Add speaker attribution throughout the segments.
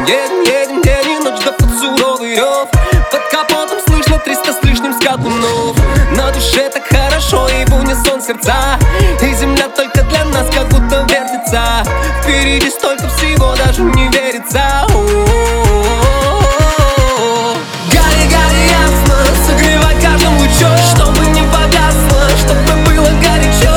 Speaker 1: едем день и ночь, да под суровый рев. Под капотом слышно 300 с лишним скакунов. На душе так хорошо и в унисон сердца. И земля только для нас как будто вертится. Впереди столько всего, даже не верится. Гори, гори ясно, согревай каждым лучом, чтобы не погасло, чтобы было горячо.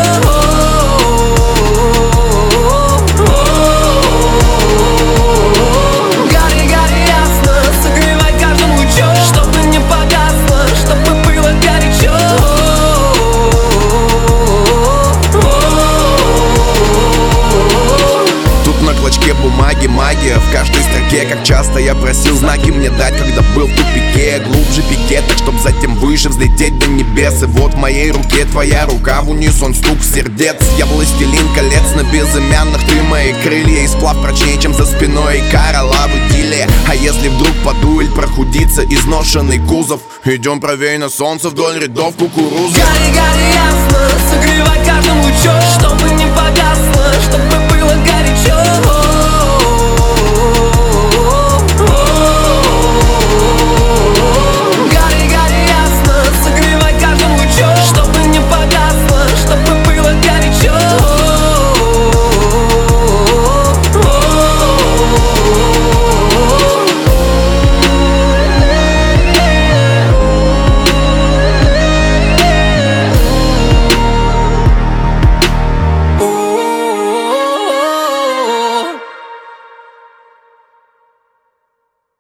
Speaker 1: Гори, гори ясно, согревай каждым лучом, чтобы не погасло, чтобы было горячо.
Speaker 2: Тут на клочке бумаги магия, в каждой строке. Как часто я просил знаки мне дать, когда был в тупике. Глубже пике, так чтоб затем выше взлететь до небес. И вот в моей руке твоя рука, в унисон стук сердец. Я властелин колец на безымянных, ты мои крылья. И сплав прочнее, чем за спиной и кара лавы диле. А если вдруг подуэль прохудится изношенный кузов, идем правее на солнце вдоль рядов кукурузы.
Speaker 1: Гори, гори ясно, согревай каждым лучом,